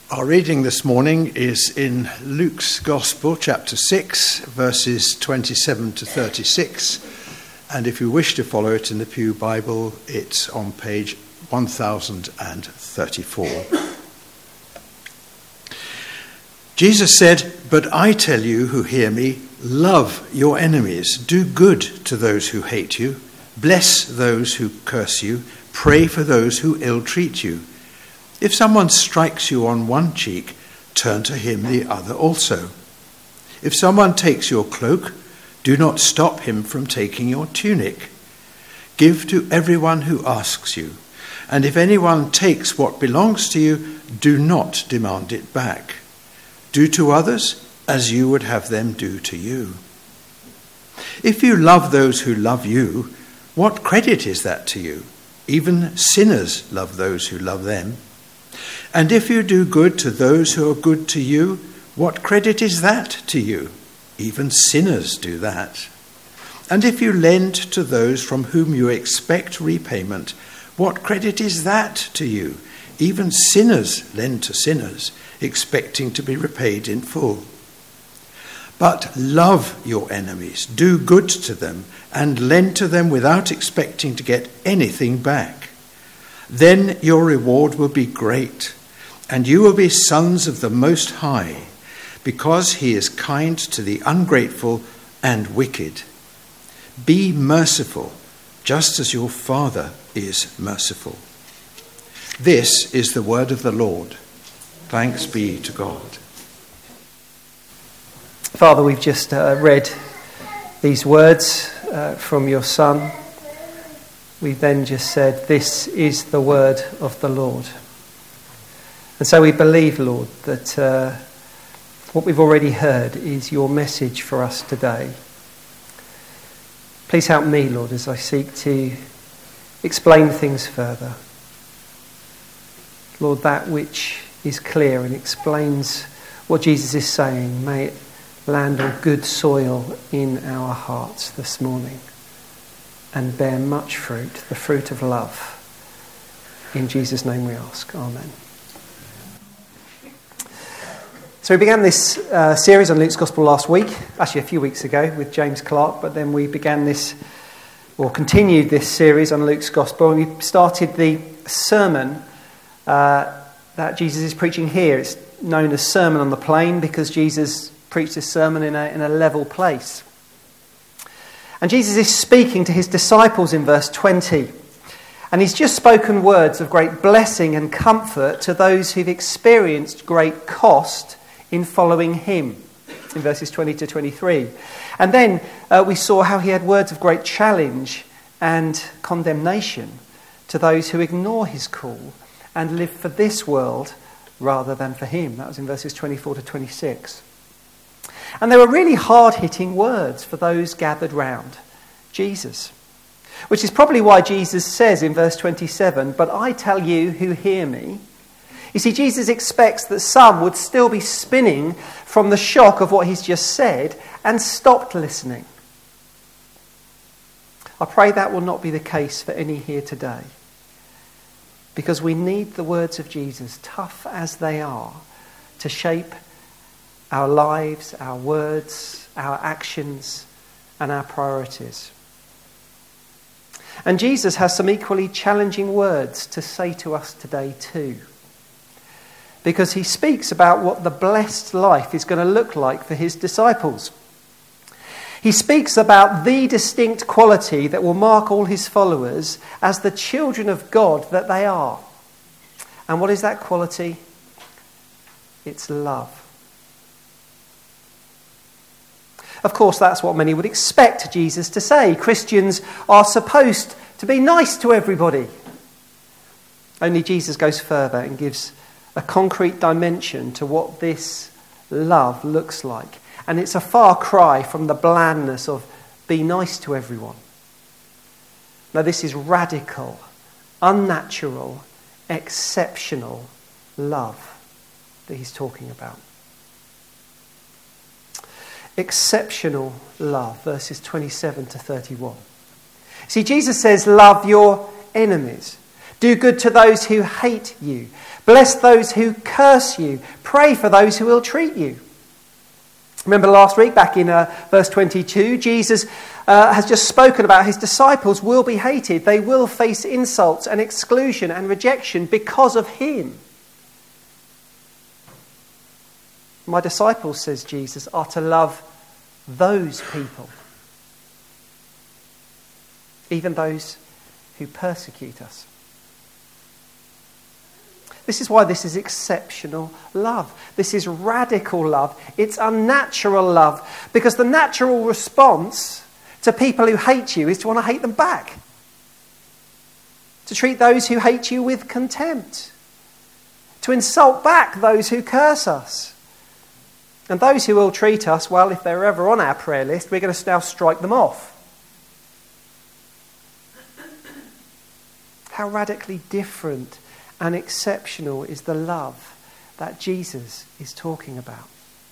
Our reading this morning is in Luke's Gospel, chapter 6, verses 27 to 36. And if you wish to follow it in the Pew Bible, it's on page 1034. Jesus said, "But I tell you who hear me, love your enemies, do good to those who hate you, bless those who curse you, pray for those who ill-treat you. If someone strikes you on one cheek, turn to him the other also. If someone takes your cloak, do not stop him from taking your tunic. Give to everyone who asks you, and if anyone takes what belongs to you, do not demand it back. Do to others as you would have them do to you. If you love those who love you, what credit is that to you? Even sinners love those who love them. And if you do good to those who are good to you, what credit is that to you? Even sinners do that. And if you lend to those from whom you expect repayment, what credit is that to you? Even sinners lend to sinners, expecting to be repaid in full. But love your enemies, do good to them, and lend to them without expecting to get anything back. Then your reward will be great, and you will be sons of the Most High, because he is kind to the ungrateful and wicked. Be merciful, just as your Father is merciful." This is the word of the Lord. Thanks be to God. Father, we've just read these words from your Son. We've then just said, "This is the word of the Lord." And so we believe, Lord, that what we've already heard is your message for us today. Please help me, Lord, as I seek to explain things further. Lord, that which is clear and explains what Jesus is saying, may it land on good soil in our hearts this morning and bear much fruit, the fruit of love. In Jesus' name we ask. Amen. So we began this series on Luke's Gospel last week, actually a few weeks ago with James Clark, but then we began this, or continued this series on Luke's Gospel, and we started the sermon that Jesus is preaching here. It's known as Sermon on the Plain because Jesus preached this sermon in a level place. And Jesus is speaking to his disciples in verse 20. And he's just spoken words of great blessing and comfort to those who've experienced great cost in following him, in verses 20 to 23. And then we saw how he had words of great challenge and condemnation to those who ignore his call and live for this world rather than for him. That was in verses 24 to 26. And they were really hard-hitting words for those gathered round Jesus, which is probably why Jesus says in verse 27, "But I tell you who hear me." You see, Jesus expects that some would still be spinning from the shock of what he's just said and stopped listening. I pray that will not be the case for any here today, because we need the words of Jesus, tough as they are, to shape our lives, our words, our actions, and our priorities. And Jesus has some equally challenging words to say to us today too, because he speaks about what the blessed life is going to look like for his disciples. He speaks about the distinct quality that will mark all his followers as the children of God that they are. And what is that quality? It's love. Of course, that's what many would expect Jesus to say. Christians are supposed to be nice to everybody. Only Jesus goes further and gives a concrete dimension to what this love looks like. And it's a far cry from the blandness of be nice to everyone. Now, this is radical, unnatural, exceptional love that he's talking about. Exceptional love, verses 27 to 31. See, Jesus says, love your enemies. Do good to those who hate you. Bless those who curse you. Pray for those who ill-treat you. Remember last week, back in verse 22, Jesus has just spoken about his disciples will be hated. They will face insults and exclusion and rejection because of him. My disciples, says Jesus, are to love those people, even those who persecute us. This is why this is exceptional love. This is radical love. It's unnatural love. Because the natural response to people who hate you is to want to hate them back. To treat those who hate you with contempt. To insult back those who curse us. And those who will treat us, well, if they're ever on our prayer list, we're going to now strike them off. How radically different and exceptional is the love that Jesus is talking about.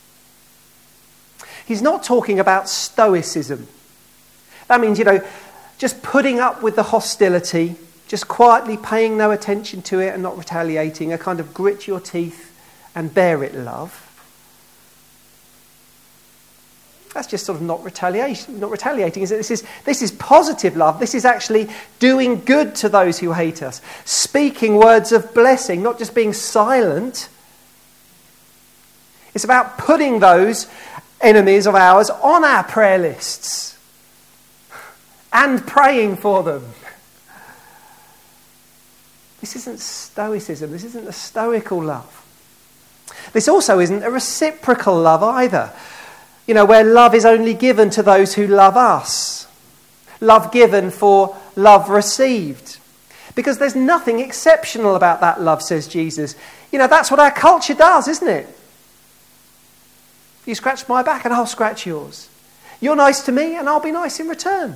He's not talking about stoicism. That means, just putting up with the hostility, just quietly paying no attention to it and not retaliating, a kind of grit your teeth and bear it love. That's just sort of not retaliating, is it? This is positive love. This is actually doing good to those who hate us. Speaking words of blessing, not just being silent. It's about putting those enemies of ours on our prayer lists and praying for them. This isn't stoicism. This isn't a stoical love. This also isn't a reciprocal love either. Where love is only given to those who love us. Love given for love received. Because there's nothing exceptional about that love, says Jesus. That's what our culture does, isn't it? You scratch my back and I'll scratch yours. You're nice to me and I'll be nice in return.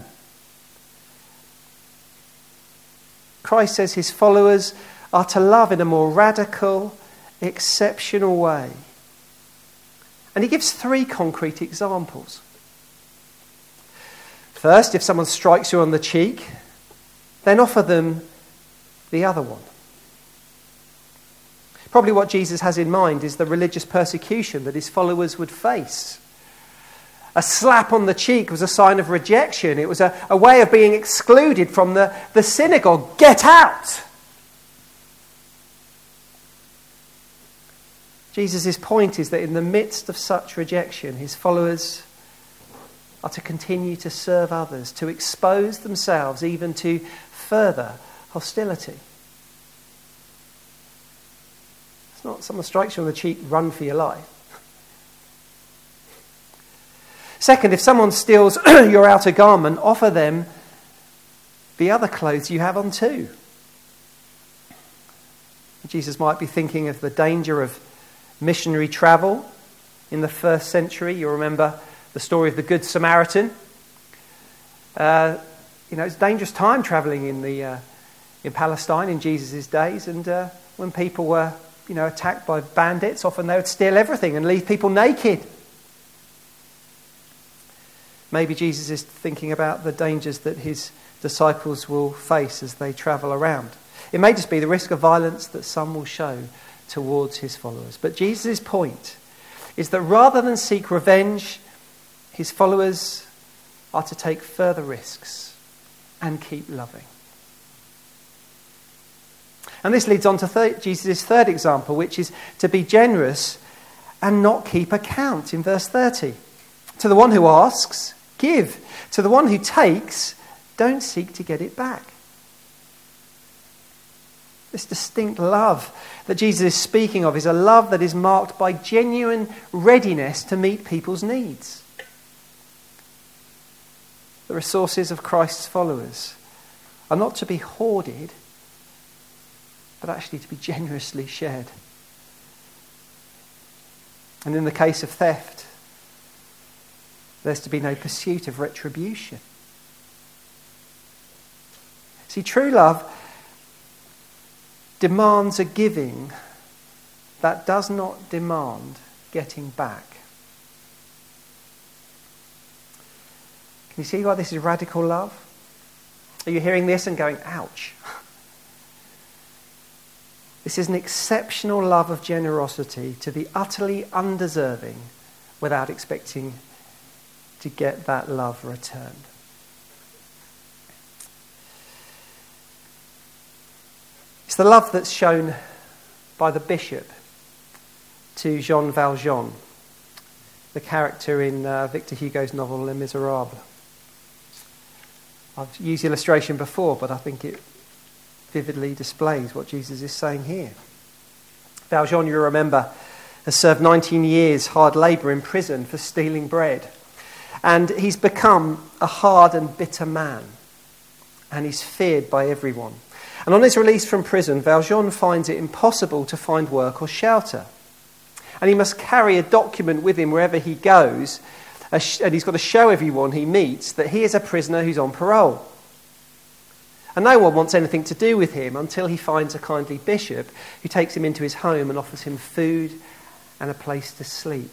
Christ says his followers are to love in a more radical, exceptional way. And he gives 3 concrete examples. First, if someone strikes you on the cheek, then offer them the other one. Probably what Jesus has in mind is the religious persecution that his followers would face. A slap on the cheek was a sign of rejection. It was a way of being excluded from the synagogue. Get out! Jesus' point is that in the midst of such rejection, his followers are to continue to serve others, to expose themselves even to further hostility. It's not someone strikes you on the cheek, run for your life. Second, if someone steals your outer garment, offer them the other clothes you have on too. Jesus might be thinking of the danger of missionary travel in the first century. You'll remember the story of the Good Samaritan. It's a dangerous time travelling in Palestine in Jesus' days, and when people were attacked by bandits, often they would steal everything and leave people naked. Maybe Jesus is thinking about the dangers that his disciples will face as they travel around. It may just be the risk of violence that some will show towards his followers. But Jesus' point is that rather than seek revenge, his followers are to take further risks and keep loving. And this leads on to Jesus' third example, which is to be generous and not keep account in verse 30. To the one who asks, give. To the one who takes, don't seek to get it back. This distinct love that Jesus is speaking of is a love that is marked by genuine readiness to meet people's needs. The resources of Christ's followers are not to be hoarded, but actually to be generously shared. And in the case of theft, there's to be no pursuit of retribution. See, true love demands a giving that does not demand getting back. Can you see why this is radical love? Are you hearing this and going, ouch? This is an exceptional love of generosity to the utterly undeserving without expecting to get that love returned. It's the love that's shown by the bishop to Jean Valjean, the character in Victor Hugo's novel Les Miserables. I've used the illustration before, but I think it vividly displays what Jesus is saying here. Valjean, you remember, has served 19 years hard labour in prison for stealing bread. And he's become a hard and bitter man. And he's feared by everyone. And on his release from prison, Valjean finds it impossible to find work or shelter. And he must carry a document with him wherever he goes. And he's got to show everyone he meets that he is a prisoner who's on parole. And no one wants anything to do with him until he finds a kindly bishop who takes him into his home and offers him food and a place to sleep.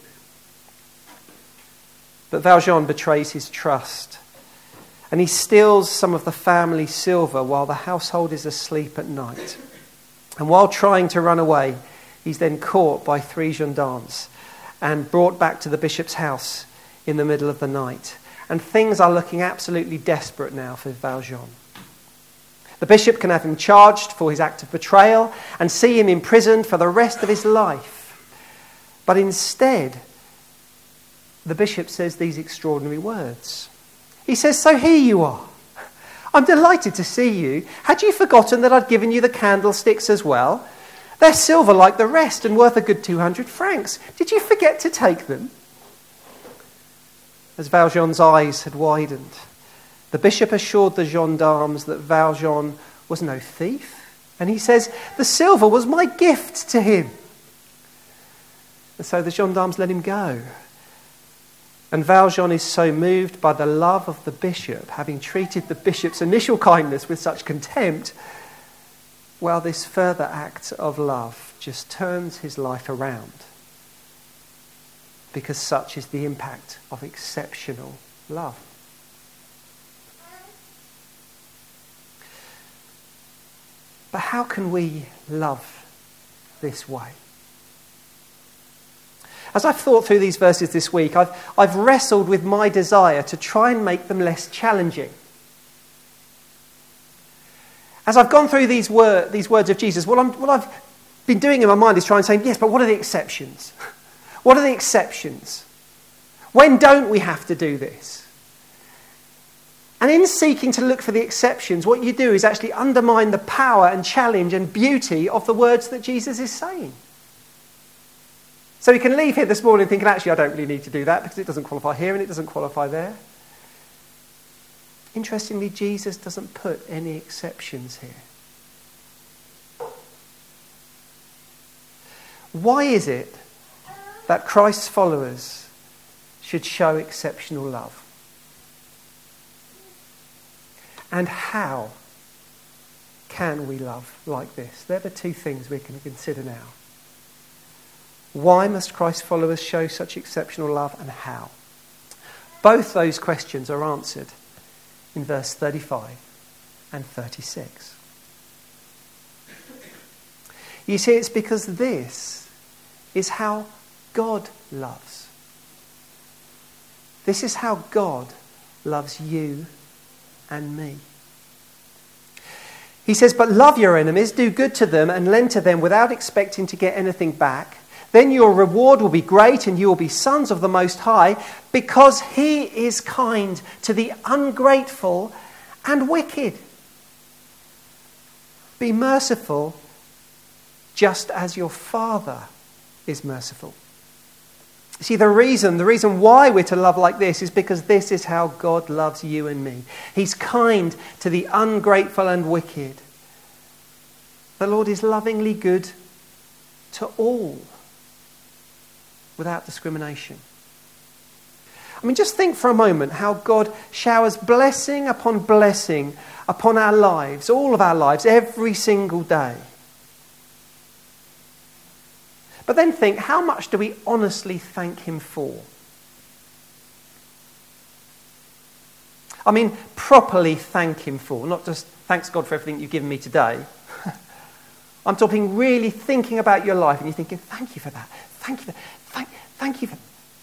But Valjean betrays his trust, and he steals some of the family silver while the household is asleep at night. And while trying to run away, he's then caught by 3 gendarmes and brought back to the bishop's house in the middle of the night. And things are looking absolutely desperate now for Valjean. The bishop can have him charged for his act of betrayal and see him imprisoned for the rest of his life. But instead, the bishop says these extraordinary words. He says, "So here you are. I'm delighted to see you. Had you forgotten that I'd given you the candlesticks as well? They're silver like the rest and worth a good 200 francs. Did you forget to take them?" As Valjean's eyes had widened, the bishop assured the gendarmes that Valjean was no thief. And he says, "The silver was my gift to him." And so the gendarmes let him go. And Valjean is so moved by the love of the bishop, having treated the bishop's initial kindness with such contempt, well, this further act of love just turns his life around. Because such is the impact of exceptional love. But how can we love this way? As I've thought through these verses this week, I've wrestled with my desire to try and make them less challenging. As I've gone through these words of Jesus, what I've been doing in my mind is trying to say, yes, but what are the exceptions? What are the exceptions? When don't we have to do this? And in seeking to look for the exceptions, what you do is actually undermine the power and challenge and beauty of the words that Jesus is saying. So we can leave here this morning thinking, actually, I don't really need to do that because it doesn't qualify here and it doesn't qualify there. Interestingly, Jesus doesn't put any exceptions here. Why is it that Christ's followers should show exceptional love? And how can we love like this? They're the 2 things we can consider now. Why must Christ's followers show such exceptional love, and how? Both those questions are answered in verse 35 and 36. You see, it's because this is how God loves. This is how God loves you and me. He says, "But love your enemies, do good to them, and lend to them without expecting to get anything back. Then your reward will be great and you will be sons of the Most High, because he is kind to the ungrateful and wicked. Be merciful just as your Father is merciful." See, the reason why we're to love like this is because this is how God loves you and me. He's kind to the ungrateful and wicked. The Lord is lovingly good to all, without discrimination. I mean, just think for a moment how God showers blessing upon our lives, all of our lives, every single day. But then think, how much do we honestly thank him for? I mean, properly thank him for, not just thanks God for everything you've given me today. I'm talking really thinking about your life and you're thinking, thank you for that. Thank you for that. Thank you for that.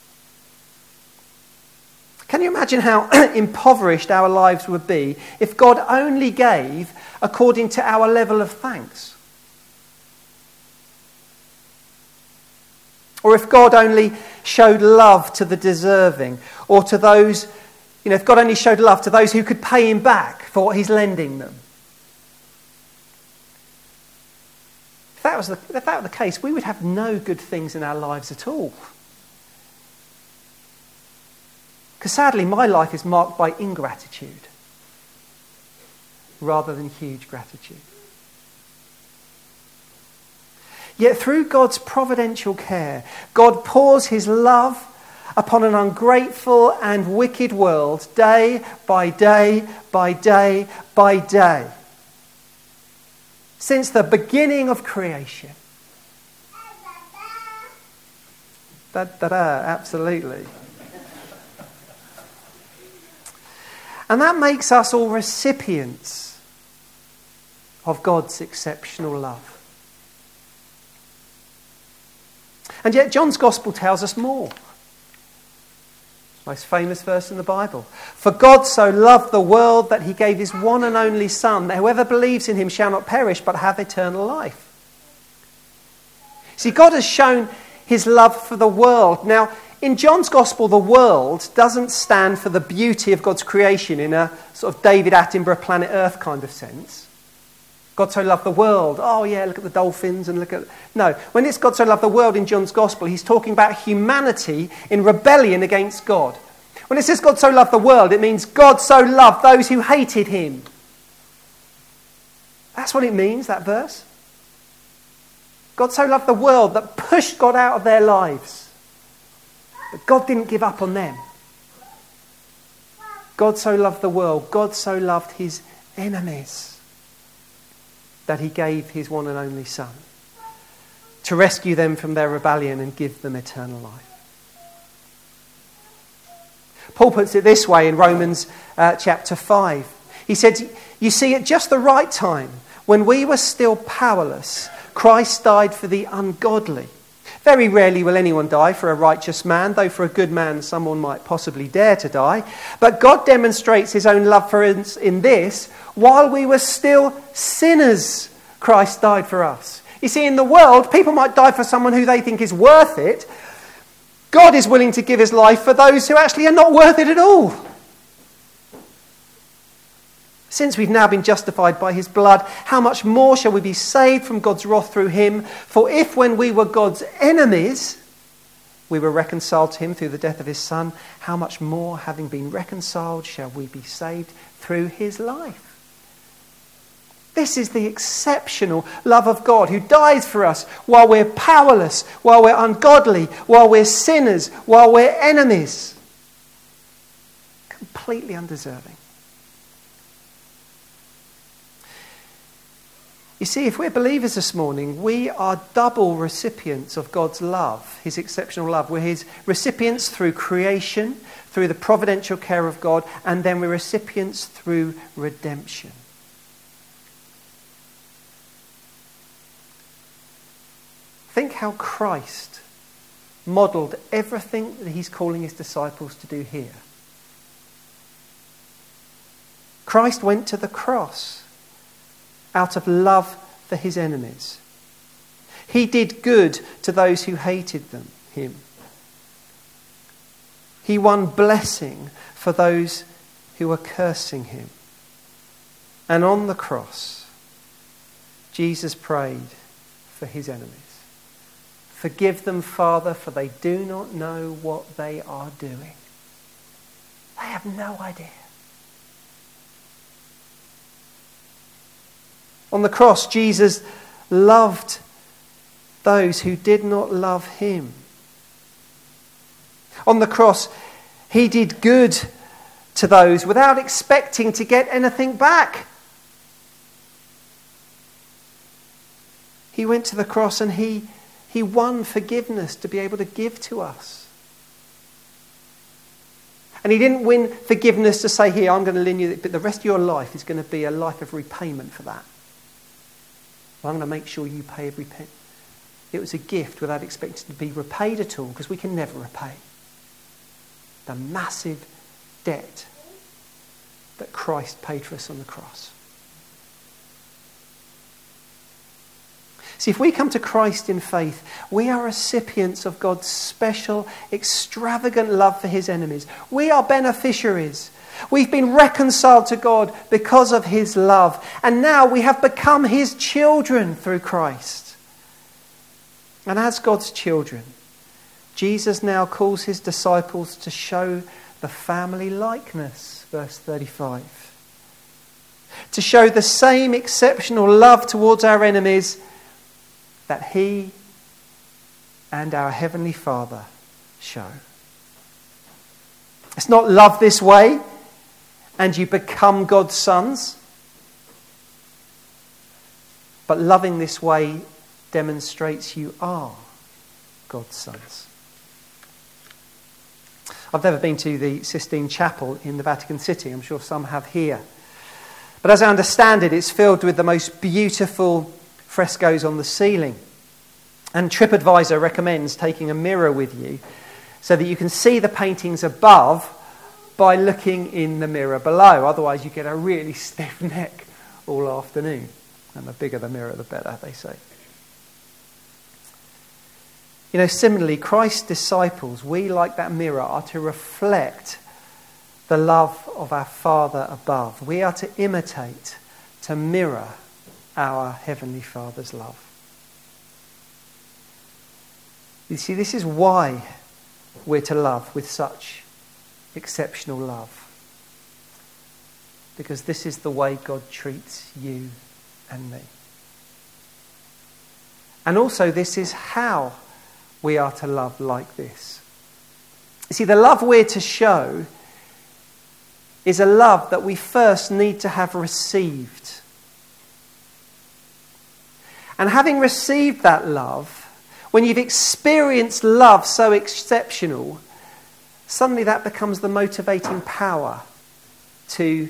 Can you imagine how impoverished our lives would be if God only gave according to our level of thanks? Or if God only showed love to the deserving, or to those, if God only showed love to those who could pay him back for what he's lending them. If that were the case, we would have no good things in our lives at all. Because sadly, my life is marked by ingratitude rather than huge gratitude. Yet through God's providential care, God pours his love upon an ungrateful and wicked world day by day by day by day. Since the beginning of creation. Absolutely. And that makes us all recipients of God's exceptional love. And yet John's Gospel tells us more. Most famous verse in the Bible. For God so loved the world that he gave his one and only Son, that whoever believes in him shall not perish but have eternal life. See, God has shown his love for the world. Now, in John's Gospel, the world doesn't stand for the beauty of God's creation in a sort of David Attenborough Planet Earth kind of sense. God so loved the world. Oh yeah, look at the dolphins and look at... No, when it's God so loved the world in John's Gospel, he's talking about humanity in rebellion against God. When it says God so loved the world, it means God so loved those who hated him. That's what it means, that verse. God so loved the world that pushed God out of their lives. But God didn't give up on them. God so loved the world, God so loved his enemies, that he gave his one and only Son to rescue them from their rebellion and give them eternal life. Paul puts it this way in Romans chapter 5. He said, you see, at just the right time, when we were still powerless, Christ died for the ungodly. Very rarely will anyone die for a righteous man, though for a good man someone might possibly dare to die. But God demonstrates his own love for us in this: while we were still sinners, Christ died for us. You see, in the world, people might die for someone who they think is worth it. God is willing to give his life for those who actually are not worth it at all. Since we've now been justified by his blood, how much more shall we be saved from God's wrath through him? For if when we were God's enemies, we were reconciled to him through the death of his Son, how much more, having been reconciled, shall we be saved through his life? This is the exceptional love of God, who dies for us while we're powerless, while we're ungodly, while we're sinners, while we're enemies. Completely undeserving. You see, if we're believers this morning, we are double recipients of God's love, his exceptional love. We're his recipients through creation, through the providential care of God, and then we're recipients through redemption. Think how Christ modelled everything that he's calling his disciples to do here. Christ went to the cross out of love for his enemies. He did good to those who hated him. He won blessing for those who were cursing him. And on the cross, Jesus prayed for his enemies. Forgive them, Father, for they do not know what they are doing. They have no idea. On the cross, Jesus loved those who did not love him. On the cross, he did good to those without expecting to get anything back. He went to the cross and he won forgiveness to be able to give to us. And he didn't win forgiveness to say, here, I'm going to lend you, but the rest of your life is going to be a life of repayment for that. Well, I'm going to make sure you pay every penny. It was a gift without expecting to be repaid at all, because we can never repay the massive debt that Christ paid for us on the cross. See, if we come to Christ in faith, we are recipients of God's special, extravagant love for his enemies. We are beneficiaries. We've been reconciled to God because of his love. And now we have become his children through Christ. And as God's children, Jesus now calls his disciples to show the family likeness, verse 35. To show the same exceptional love towards our enemies that he and our Heavenly Father show. It's not love this way and you become God's sons, but loving this way demonstrates you are God's sons. I've never been to the Sistine Chapel in the Vatican City. I'm sure some have here. But as I understand it, it's filled with the most beautiful frescoes on the ceiling. And TripAdvisor recommends taking a mirror with you so that you can see the paintings above by looking in the mirror below. Otherwise, you get a really stiff neck all afternoon. And the bigger the mirror, the better, they say. You know, similarly, Christ's disciples, we, like that mirror, are to reflect the love of our Father above. We are to imitate, to mirror our Heavenly Father's love. You see, this is why we're to love with such exceptional love. Because this is the way God treats you and me. And also, this is how we are to love like this. You see, the love we're to show is a love that we first need to have received. And having received that love, when you've experienced love so exceptional, suddenly that becomes the motivating power to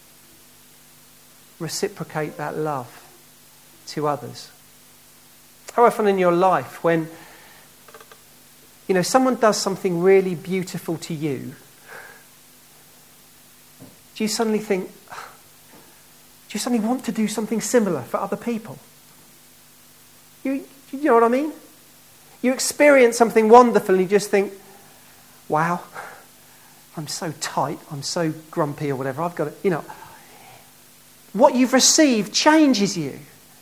reciprocate that love to others. How often in your life when someone does something really beautiful to you, do you suddenly want to do something similar for other people? You know what I mean? You experience something wonderful and you just think, wow, I'm so tight, I'm so grumpy or whatever, I've got to, what you've received changes you.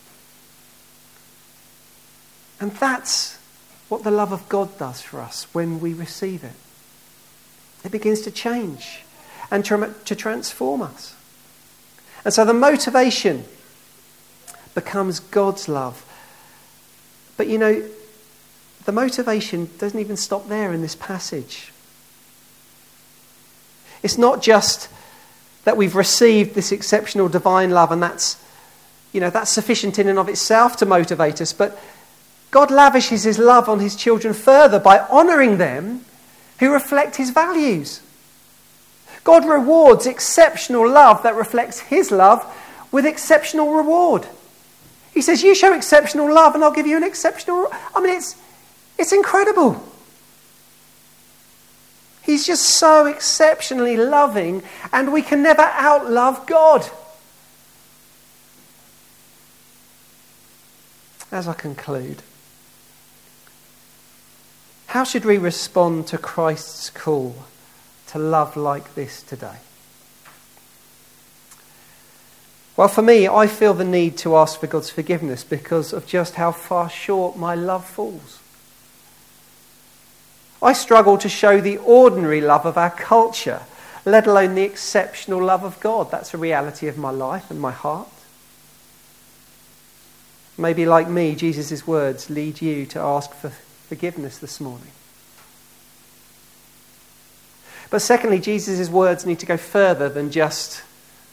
And that's what the love of God does for us when we receive it. It begins to change and to transform us. And so the motivation becomes God's love. But the motivation doesn't even stop there in this passage. It's not just that we've received this exceptional divine love and that's sufficient in and of itself to motivate us, but God lavishes his love on his children further by honouring them who reflect his values. God rewards exceptional love that reflects his love with exceptional reward. He says, you show exceptional love and I'll give you an exceptional... It's incredible. He's just so exceptionally loving and we can never outlove God. As I conclude, how should we respond to Christ's call to love like this today? Well, for me, I feel the need to ask for God's forgiveness because of just how far short my love falls. I struggle to show the ordinary love of our culture, let alone the exceptional love of God. That's a reality of my life and my heart. Maybe like me, Jesus' words lead you to ask for forgiveness this morning. But secondly, Jesus' words need to go further than just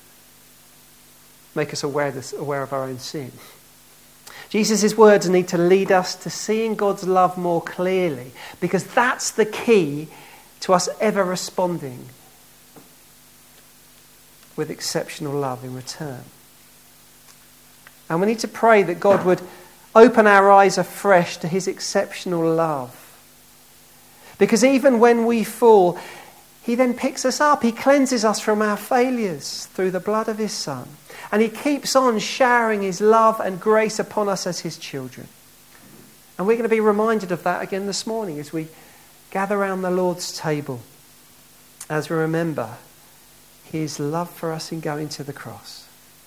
make us aware of our own sin. Jesus' words need to lead us to seeing God's love more clearly, because that's the key to us ever responding with exceptional love in return. And we need to pray that God would open our eyes afresh to his exceptional love. Because even when we fall, he then picks us up. He cleanses us from our failures through the blood of his Son. And he keeps on showering his love and grace upon us as his children. And we're going to be reminded of that again this morning as we gather around the Lord's table, as we remember his love for us in going to the cross.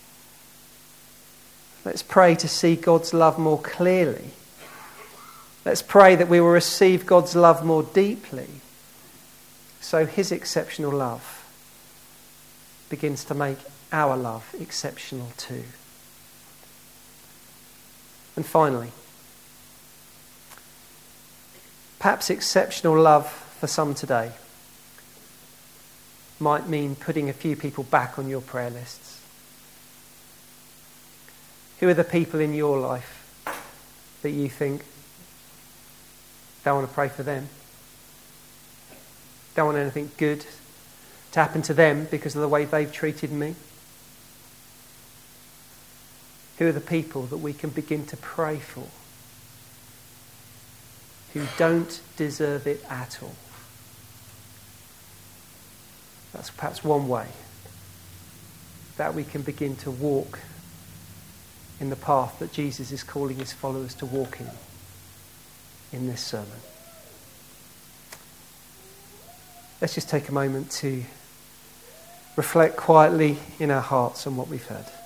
Let's pray to see God's love more clearly. Let's pray that we will receive God's love more deeply, so his exceptional love begins to make our love exceptional too. And finally, perhaps exceptional love for some today might mean putting a few people back on your prayer lists. Who are the people in your life that you think, don't want to pray for them? Don't want anything good to happen to them because of the way they've treated me? Who are the people that we can begin to pray for who don't deserve it at all? That's perhaps one way that we can begin to walk in the path that Jesus is calling his followers to walk in this sermon. Let's just take a moment to reflect quietly in our hearts on what we've heard.